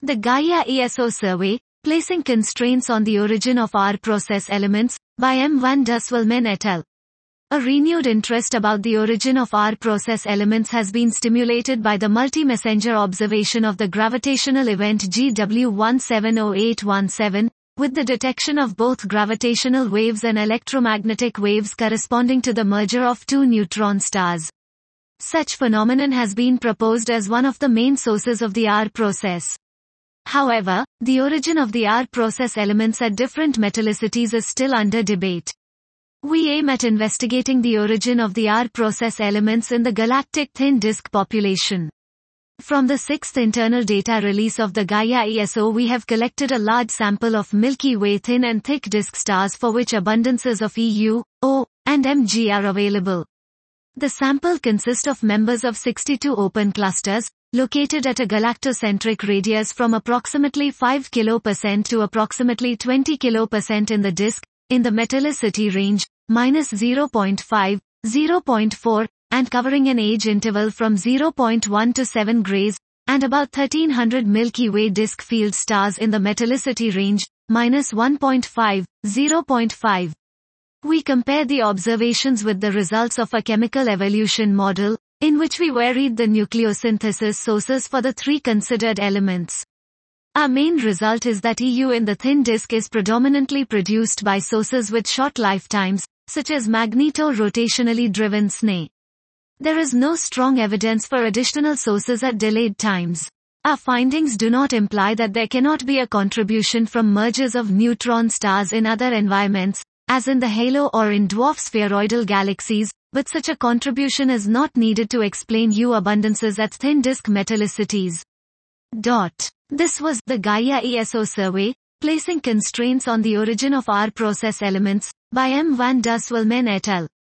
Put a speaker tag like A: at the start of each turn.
A: The Gaia ESO survey, placing constraints on the origin of R process elements, by M. van Duswelmen et al. A renewed interest about the origin of R process elements has been stimulated by the multi-messenger observation of the gravitational event GW170817, with the detection of both gravitational waves and electromagnetic waves corresponding to the merger of two neutron stars. Such phenomenon has been proposed as one of the main sources of the R process. However, the origin of the R process elements at different metallicities is still under debate. We aim at investigating the origin of the R process elements in the galactic thin disk population. From the 6th internal data release of the Gaia ESO, we have collected a large sample of Milky Way thin and thick disk stars for which abundances of EU, O, and Mg are available. The sample consists of members of 62 open clusters, located at a galactocentric radius from approximately 5 kPa to approximately 20 kPa in the disk, in the metallicity range, -0.5, 0.4, and covering an age interval from 0.1 to 7 grays, and about 1300 Milky Way disk field stars in the metallicity range, -1.5, 0.5. We compare the observations with the results of a chemical evolution model, in which we varied the nucleosynthesis sources for the three considered elements. Our main result is that EU in the thin disk is predominantly produced by sources with short lifetimes, such as magneto-rotationally driven SNE. There is no strong evidence for additional sources at delayed times. Our findings do not imply that there cannot be a contribution from mergers of neutron stars in other environments, as in the halo or in dwarf spheroidal galaxies, but such a contribution is not needed to explain U abundances at thin disk metallicities. This was the Gaia ESO survey, placing constraints on the origin of R process elements, by M. van Duswelmen et al.